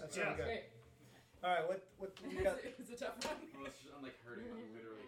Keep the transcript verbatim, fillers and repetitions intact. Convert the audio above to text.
That's Yeah. what we got. Great. All right, what what you got? It's a tough one. Well, it's just- I'm like hurting. I'm literally